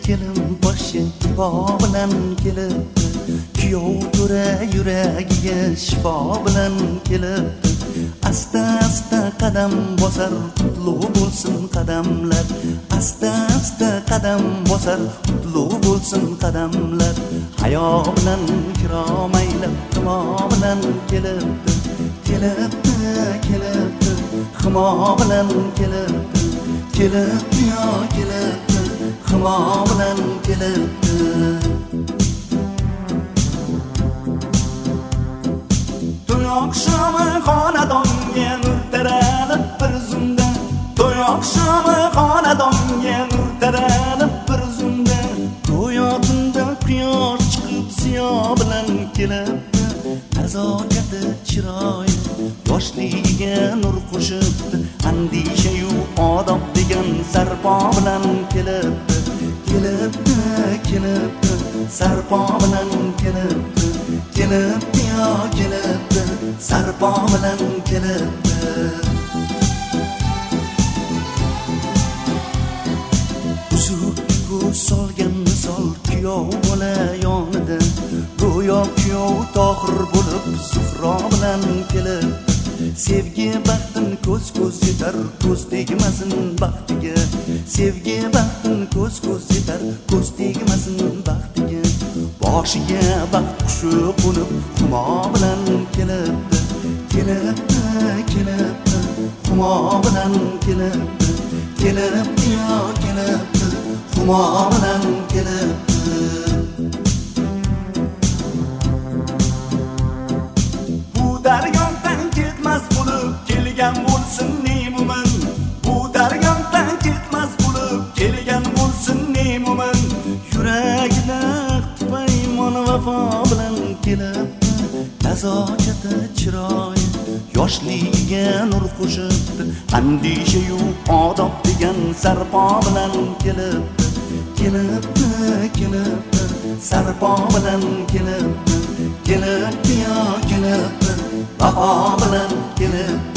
kelin boshi ibo bilan kelibdi, kuyov to'ra yuragiga shifo bilan kelibdi. Asta asta qadam bosar, qutlug' bo'lsin qadamlar. Asta asta qadam bosar, qutlug' bo'lsin qadamlar. Hayo bilan kiromaylab himo bilan kelibdi, kelibdi, kelibdi, himo bilan kelibdi, kelibdi yo kelibdi, himo bilan kelibdi. To'y oqshomi xonadonga nur taralib bir zumda, to'y oqshomi xonadonga nur taralib bir zumda. Go'yo tunda quyosh chiqib ziyo bilan kelibdi, nazokati chiroyi yoshligiga nur qo'shibdi. Andisha-yu odob degan sarpo bilan kelibdi, kelibdi, kelibdi, sarpo bilan kelibdi, kelibdi yo kelibdi, sarpo bilan kelibdi. Uzuk ko'z solgan misol kuyov bola yonida, go'yo kuyov tohir bo'lib Zuhro bilan kelibdi. Sevgi baxtin ko'z yetar, ko'z tegmasin baxtiga. Sevgi baxtin ko'z yetar, ko'z tegmasin baxtiga. Boshiga baxt qushi qo'nib humo bilan kelibdi, kelibdi, kelibdi, humo bilan kelibdi, kelibdi yo kelibdi, humo bilan kelibdi. Bu daryodan ketmas bo'lib kelgan bo'lsin ne mo'min, bu daryodan ketmas bo'lib kelgan bo'lsin ne mo'min. Yuragida paymon vafo bilan kelibdi, nazokati chiroyi yoshligiga nur qo'shibdi. Andisha-yu odob degan sarpo bilan kelibdi, kelibdi, kelibdi, sarpo bilan kelibdi, kelibdi yo kelibdi, vafo bilan kelibdi.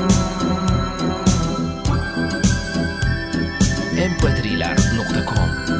mp3lar.com